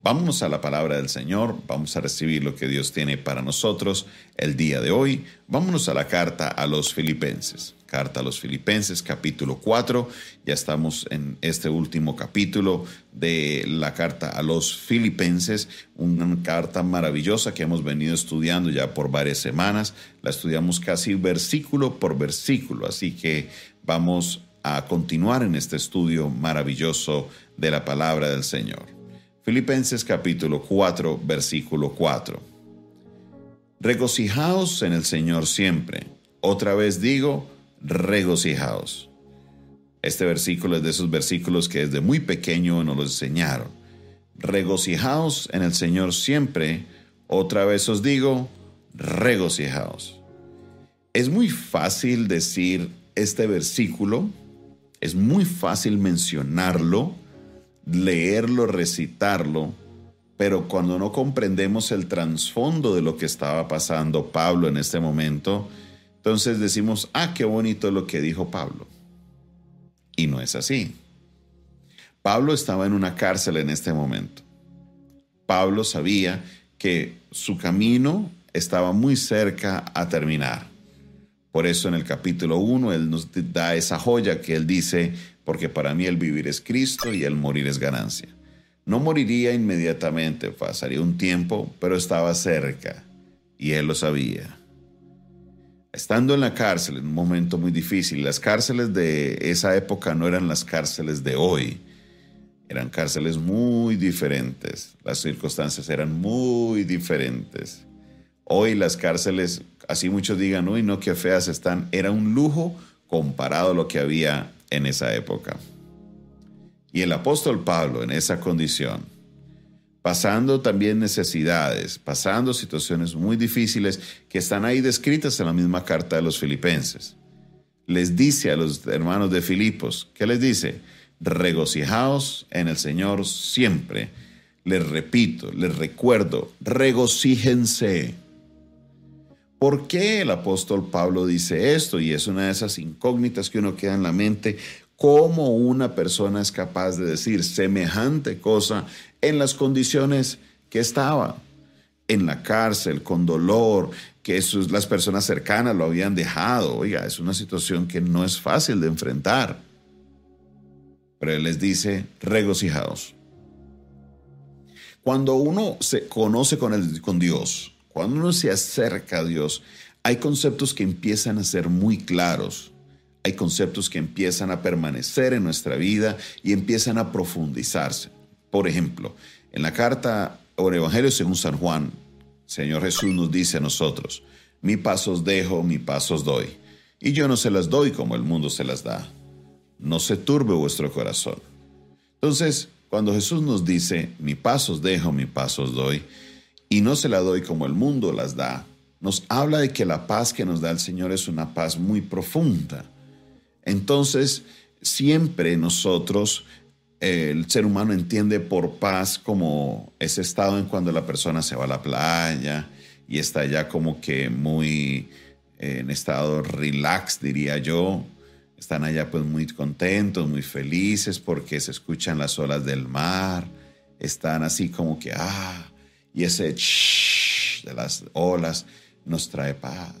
Vámonos a la palabra del Señor, vamos a recibir lo que Dios tiene para nosotros el día de hoy. Vámonos a la carta a los Filipenses. Carta a los Filipenses, capítulo 4. Ya estamos en este último capítulo de la carta a los Filipenses, una carta maravillosa que hemos venido estudiando ya por varias semanas. La estudiamos casi versículo por versículo, así que vamos a continuar en este estudio maravilloso de la palabra del Señor. Filipenses capítulo 4, versículo 4. Regocijaos en el Señor siempre. Otra vez digo, regocijaos. Este versículo es de esos versículos que desde muy pequeño nos los enseñaron. Regocijaos en el Señor siempre. Otra vez os digo, regocijaos. Es muy fácil decir este versículo, es muy fácil mencionarlo, leerlo, recitarlo, pero cuando no comprendemos el trasfondo de lo que estaba pasando Pablo en este momento, entonces decimos, qué bonito lo que dijo Pablo. Y no es así. Pablo estaba en una cárcel en este momento. Pablo sabía que su camino estaba muy cerca a terminar. Por eso en el capítulo 1 él nos da esa joya que él dice, porque para mí el vivir es Cristo y el morir es ganancia. No moriría inmediatamente, pasaría un tiempo, pero estaba cerca y él lo sabía. Estando en la cárcel, en un momento muy difícil, las cárceles de esa época no eran las cárceles de hoy, eran cárceles muy diferentes, las circunstancias eran muy diferentes. Hoy las cárceles, así muchos digan, uy, no, qué feas están, era un lujo comparado a lo que había en esa época. Y el apóstol Pablo en esa condición, pasando también necesidades, pasando situaciones muy difíciles que están ahí descritas en la misma carta de los Filipenses, les dice a los hermanos de Filipos, ¿qué les dice? Regocijaos en el Señor siempre. Les repito, les recuerdo, regocíjense. ¿Por qué el apóstol Pablo dice esto? Y es una de esas incógnitas que uno queda en la mente. ¿Cómo una persona es capaz de decir semejante cosa en las condiciones que estaba? En la cárcel, con dolor, que las personas cercanas lo habían dejado. Oiga, es una situación que no es fácil de enfrentar. Pero él les dice, regocijaos. Cuando uno se conoce con Dios, cuando uno se acerca a Dios, hay conceptos que empiezan a ser muy claros. Hay conceptos que empiezan a permanecer en nuestra vida y empiezan a profundizarse. Por ejemplo, en la carta o el Evangelio según San Juan, el Señor Jesús nos dice a nosotros, mi paz os dejo, mi paz os doy. Y yo no se las doy como el mundo se las da. No se turbe vuestro corazón. Entonces, cuando Jesús nos dice, mi paz os dejo, mi paz os doy, y no se la doy como el mundo las da, nos habla de que la paz que nos da el Señor es una paz muy profunda. Entonces, siempre nosotros, el ser humano entiende por paz como ese estado en cuando la persona se va a la playa y está ya como que muy en estado relax, diría yo. Están allá pues muy contentos, muy felices porque se escuchan las olas del mar. Están así como que, y ese de las olas nos trae paz.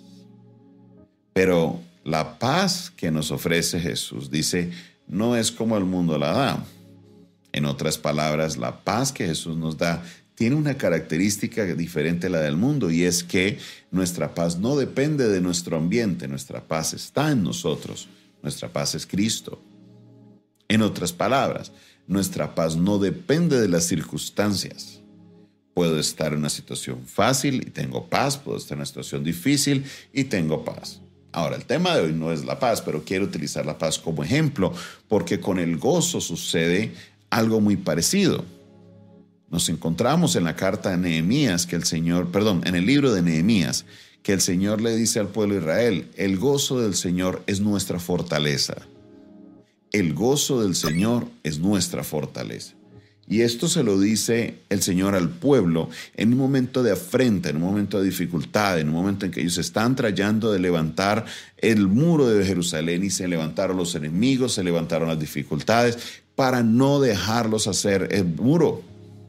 Pero la paz que nos ofrece Jesús, dice, no es como el mundo la da. En otras palabras, la paz que Jesús nos da tiene una característica diferente a la del mundo, y es que nuestra paz no depende de nuestro ambiente, nuestra paz está en nosotros, nuestra paz es Cristo. En otras palabras, nuestra paz no depende de las circunstancias. Puedo estar en una situación fácil y tengo paz, puedo estar en una situación difícil y tengo paz. Ahora, el tema de hoy no es la paz, pero quiero utilizar la paz como ejemplo, porque con el gozo sucede algo muy parecido. Nos encontramos en la carta de Nehemías, en el libro de Nehemías, que el Señor le dice al pueblo de Israel, el gozo del Señor es nuestra fortaleza. El gozo del Señor es nuestra fortaleza. Y esto se lo dice el Señor al pueblo en un momento de afrenta, en un momento de dificultad, en un momento en que ellos están tratando de levantar el muro de Jerusalén y se levantaron los enemigos, se levantaron las dificultades para no dejarlos hacer el muro.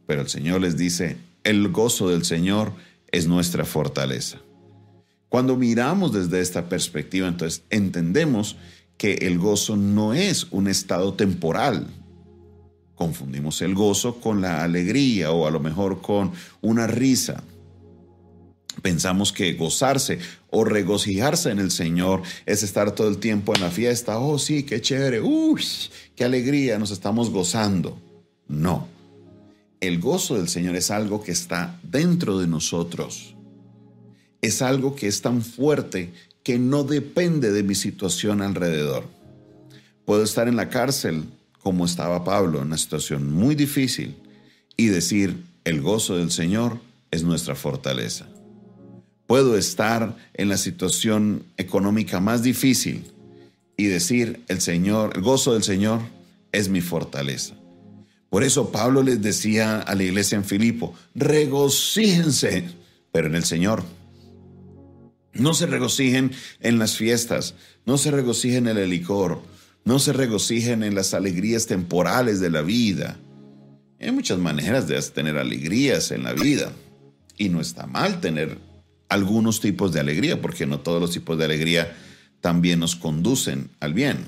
Pero el Señor les dice, el gozo del Señor es nuestra fortaleza. Cuando miramos desde esta perspectiva, entonces entendemos que el gozo no es un estado temporal. Confundimos el gozo con la alegría o a lo mejor con una risa. Pensamos que gozarse o regocijarse en el Señor es estar todo el tiempo en la fiesta. Oh, sí, qué chévere. Uy, qué alegría, nos estamos gozando. No. El gozo del Señor es algo que está dentro de nosotros. Es algo que es tan fuerte que no depende de mi situación alrededor. Puedo estar en la cárcel como estaba Pablo, en una situación muy difícil, y decir, el gozo del Señor es nuestra fortaleza. Puedo estar en la situación económica más difícil y decir, el gozo del Señor es mi fortaleza. Por eso Pablo les decía a la iglesia en Filipo, regocíjense, pero en el Señor. No se regocijen en las fiestas, no se regocijen en el licor, no se regocijen en las alegrías temporales de la vida. Hay muchas maneras de tener alegrías en la vida y no está mal tener algunos tipos de alegría, porque no todos los tipos de alegría también nos conducen al bien.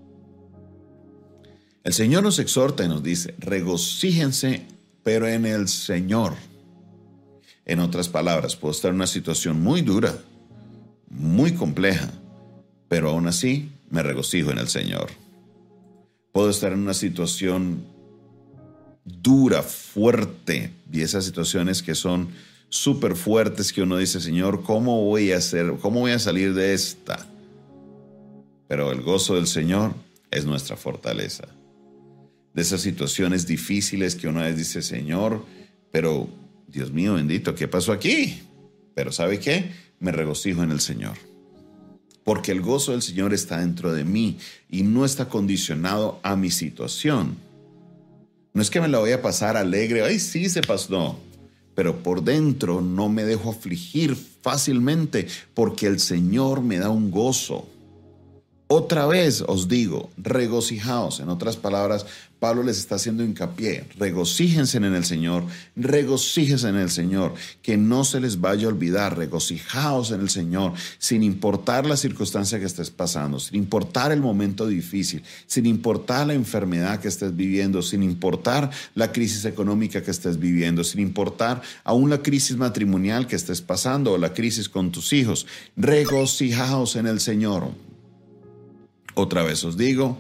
El Señor nos exhorta y nos dice, regocíjense, pero en el Señor. En otras palabras, puedo estar en una situación muy dura, muy compleja, pero aún así me regocijo en el Señor. Puedo estar en una situación dura, fuerte, y esas situaciones que son súper fuertes que uno dice, Señor, ¿cómo voy a salir de esta? Pero el gozo del Señor es nuestra fortaleza. De esas situaciones difíciles que uno dice, Señor, pero Dios mío bendito, ¿qué pasó aquí? Pero ¿sabe qué? Me regocijo en el Señor. Porque el gozo del Señor está dentro de mí y no está condicionado a mi situación. No es que me la voy a pasar alegre, ay, sí se pasó, no. Pero por dentro no me dejo afligir fácilmente porque el Señor me da un gozo. Otra vez os digo, regocijaos. En otras palabras, Pablo les está haciendo hincapié, regocíjense en el Señor, regocíjense en el Señor, que no se les vaya a olvidar, regocijaos en el Señor, sin importar la circunstancia que estés pasando, sin importar el momento difícil, sin importar la enfermedad que estés viviendo, sin importar la crisis económica que estés viviendo, sin importar aún la crisis matrimonial que estés pasando o la crisis con tus hijos, regocijaos en el Señor. Otra vez os digo,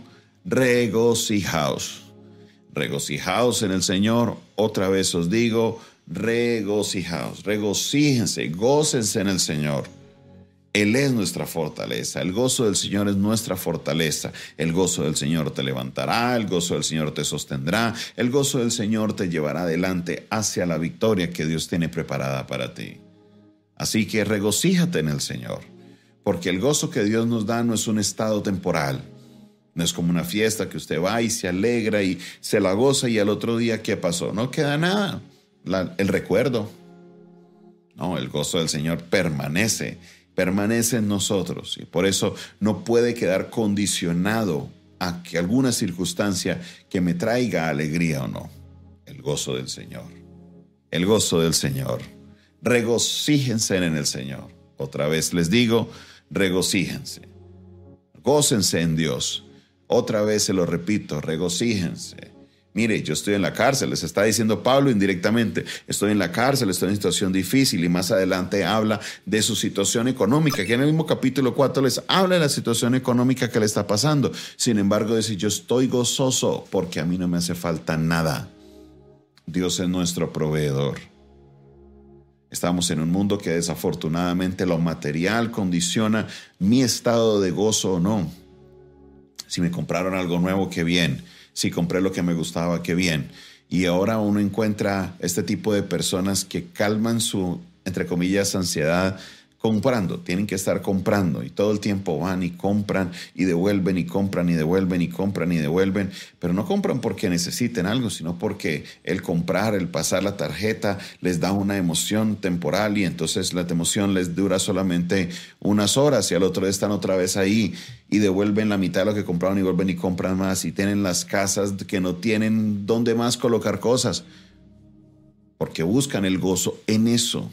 regocijaos. Regocijaos en el Señor. Otra vez os digo, regocijaos. Regocíjense, gócense en el Señor. Él es nuestra fortaleza. El gozo del Señor es nuestra fortaleza. El gozo del Señor te levantará, el gozo del Señor te sostendrá, el gozo del Señor te llevará adelante hacia la victoria que Dios tiene preparada para ti. Así que regocíjate en el Señor. Porque el gozo que Dios nos da no es un estado temporal. No es como una fiesta que usted va y se alegra y se la goza y al otro día, ¿qué pasó? No queda nada. El recuerdo. No, el gozo del Señor permanece en nosotros. Y por eso no puede quedar condicionado a que alguna circunstancia que me traiga alegría o no. El gozo del Señor. El gozo del Señor. Regocíjense en el Señor. Otra vez les digo, regocíjense. Gócense en Dios. Otra vez se lo repito, regocíjense. Mire, yo estoy en la cárcel, les está diciendo Pablo indirectamente, estoy en la cárcel, estoy en una situación difícil y más adelante habla de su situación económica, que en el mismo capítulo 4 les habla de la situación económica que le está pasando. Sin embargo, dice, yo estoy gozoso porque a mí no me hace falta nada. Dios es nuestro proveedor. Estamos en un mundo que desafortunadamente lo material condiciona mi estado de gozo o no. Si me compraron algo nuevo, qué bien. Si compré lo que me gustaba, qué bien. Y ahora uno encuentra este tipo de personas que calman su, entre comillas, ansiedad comprando. Tienen que estar comprando y todo el tiempo van y compran y devuelven y compran y devuelven y compran y devuelven. Pero no compran porque necesiten algo, sino porque el comprar, el pasar la tarjeta les da una emoción temporal y entonces la emoción les dura solamente unas horas y al otro día están otra vez ahí y devuelven la mitad de lo que compraron y vuelven y compran más y tienen las casas que no tienen dónde más colocar cosas. porque buscan el gozo en eso.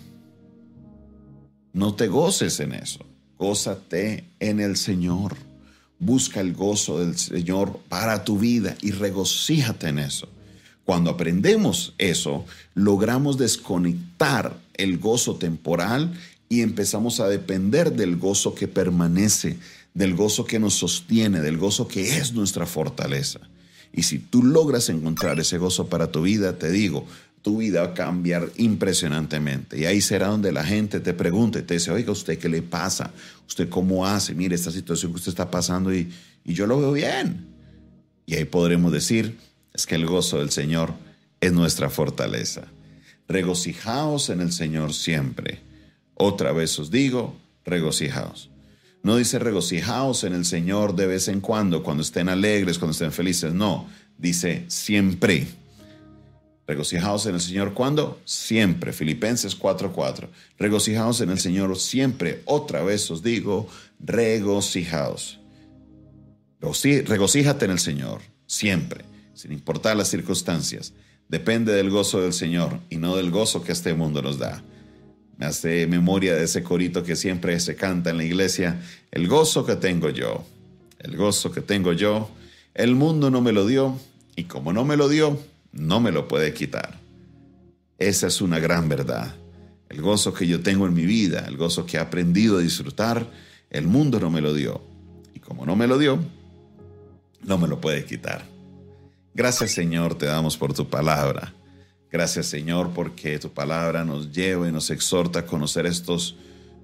No te goces en eso, gózate en el Señor. Busca el gozo del Señor para tu vida y regocíjate en eso. Cuando aprendemos eso, logramos desconectar el gozo temporal y empezamos a depender del gozo que permanece, del gozo que nos sostiene, del gozo que es nuestra fortaleza. Y si tú logras encontrar ese gozo para tu vida, te digo, tu vida va a cambiar impresionantemente. Y ahí será donde la gente te pregunte, te dice, oiga, ¿usted qué le pasa? ¿Usted cómo hace? Mire, esta situación que usted está pasando y yo lo veo bien. Y ahí podremos decir, es que el gozo del Señor es nuestra fortaleza. Regocijaos en el Señor siempre. Otra vez os digo, regocijaos. No dice regocijaos en el Señor de vez en cuando estén alegres, cuando estén felices. No, dice siempre. Regocijaos en el Señor, ¿cuándo? Siempre. Filipenses 4:4. Regocijaos en el Señor siempre. Otra vez os digo, regocijaos. Regocíjate en el Señor siempre, sin importar las circunstancias. Depende del gozo del Señor y no del gozo que este mundo nos da. Me hace memoria de ese corito que siempre se canta en la iglesia. El gozo que tengo yo, el gozo que tengo yo, el mundo no me lo dio y como no me lo dio, no me lo puede quitar. Esa es una gran verdad. El gozo que yo tengo en mi vida, el gozo que he aprendido a disfrutar, el mundo no me lo dio. Y como no me lo dio, no me lo puede quitar. Gracias, Señor, te damos por tu palabra. Gracias, Señor, porque tu palabra nos lleva y nos exhorta a conocer estos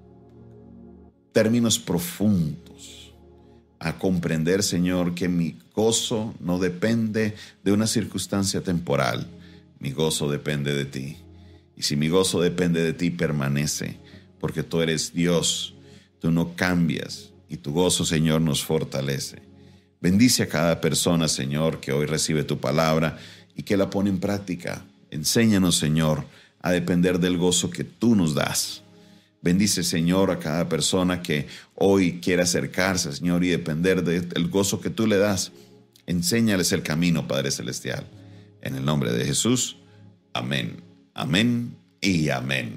términos profundos, a comprender, Señor, que mi gozo no depende de una circunstancia temporal. Mi gozo depende de ti. Y si mi gozo depende de ti, permanece, porque tú eres Dios, tú no cambias y tu gozo, Señor, nos fortalece. Bendice a cada persona, Señor, que hoy recibe tu palabra y que la pone en práctica. Enséñanos, Señor, a depender del gozo que tú nos das. Bendice, Señor, a cada persona que hoy quiera acercarse, Señor, y depender del gozo que tú le das. Enséñales el camino, Padre Celestial. En el nombre de Jesús, amén, amén y amén.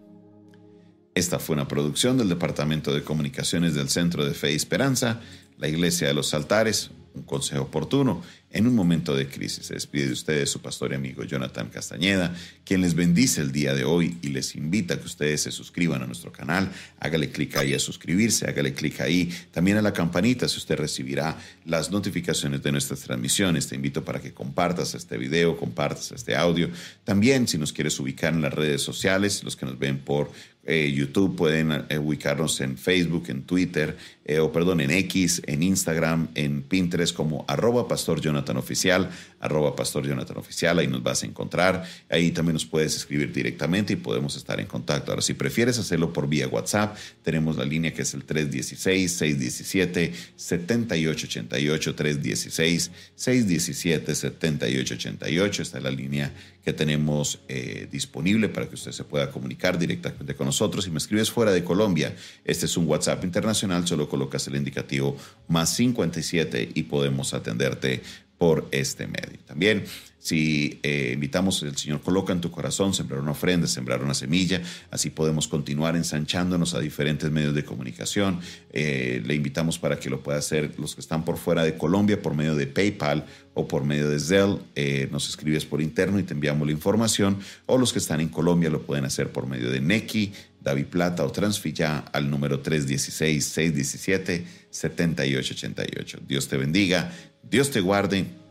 Esta fue una producción del Departamento de Comunicaciones del Centro de Fe y Esperanza, la Iglesia de los Altares, un consejo oportuno en un momento de crisis. Se despide de ustedes su pastor y amigo Jonathan Castañeda, quien les bendice el día de hoy y les invita a que ustedes se suscriban a nuestro canal. Hágale clic ahí a suscribirse, hágale clic ahí también a la campanita si usted recibirá las notificaciones de nuestras transmisiones. Te invito para que compartas este video, compartas este audio. También, si nos quieres ubicar en las redes sociales, los que nos ven por YouTube pueden ubicarnos en Facebook, en Twitter, en X, en Instagram, en Pinterest como @PastorJonathanOficial, @PastorJonathanOficial, ahí nos vas a encontrar. Ahí también nos puedes escribir directamente y podemos estar en contacto. Ahora, si prefieres hacerlo por vía WhatsApp, tenemos la línea que es el 316-617-7888, 316-617-7888. Esta es la línea que tenemos disponible para que usted se pueda comunicar directamente con nosotros. Si me escribes fuera de Colombia, este es un WhatsApp internacional, solo colocas el indicativo +57 y podemos atenderte por este medio. También, si invitamos, el Señor coloca en tu corazón sembrar una ofrenda, sembrar una semilla, así podemos continuar ensanchándonos a diferentes medios de comunicación. Le invitamos para que lo pueda hacer los que están por fuera de Colombia por medio de PayPal o por medio de Zelle. Nos escribes por interno y te enviamos la información, o los que están en Colombia lo pueden hacer por medio de Nequi, DaviPlata o Transfilla al número 316-617-7888. Dios te bendiga, Dios te guarde.